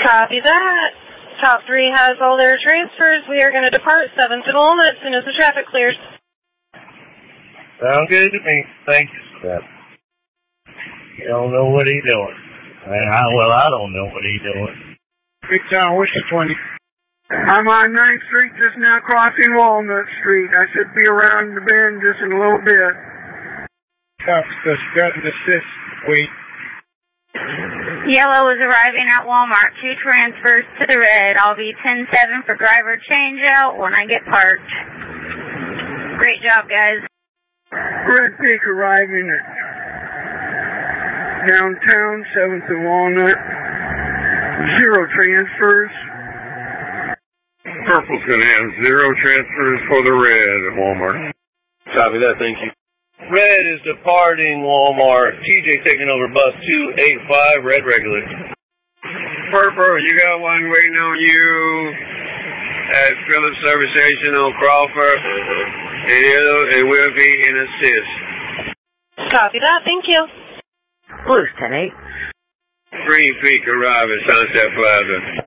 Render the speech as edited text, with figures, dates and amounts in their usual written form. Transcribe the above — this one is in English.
Copy that. Top 3 has all their transfers. We are going to depart 7th and Walnut as soon as the traffic clears. Sounds good to me. Thank you, Steph. You don't know what he's doing. I don't know what he's doing. Big Town, Whiskey 20. I'm on 9th Street, just now crossing Walnut Street. I should be around the bend just in a little bit. Copy, just got an assist. Wait. Yellow is arriving at Walmart. 2 transfers to the red. I'll be 10-7 for driver changeout when I get parked. Great job, guys. Red Peak arriving at downtown, 7th and Walnut. 0 transfers. Purple's going to have 0 transfers for the red at Walmart. Copy that, thank you. Red is departing Walmart. TJ taking over bus 285, red regular. Purple, you got one waiting on you at Phillips Service Station on Crawford, and it will be an assist. Copy that. Thank you. Blues 10-8. Green Peak arrive at Sunset Plaza.